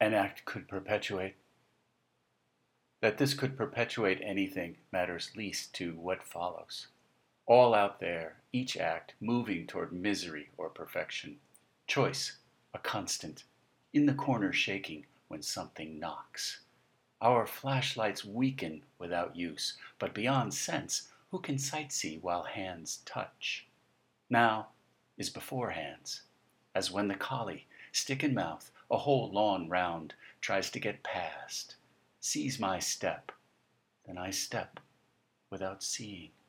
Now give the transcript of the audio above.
an act could perpetuate. That this could perpetuate anything matters least to what follows. All out there, each act moving toward misery or perfection. Choice, a constant, in the corner shaking when something knocks. Our flashlights weaken without use, but beyond sense, who can sightsee while hands touch? Now is before hands, as when the collie, stick in mouth, a whole lawn round, tries to get past, sees my step, then I step without seeing.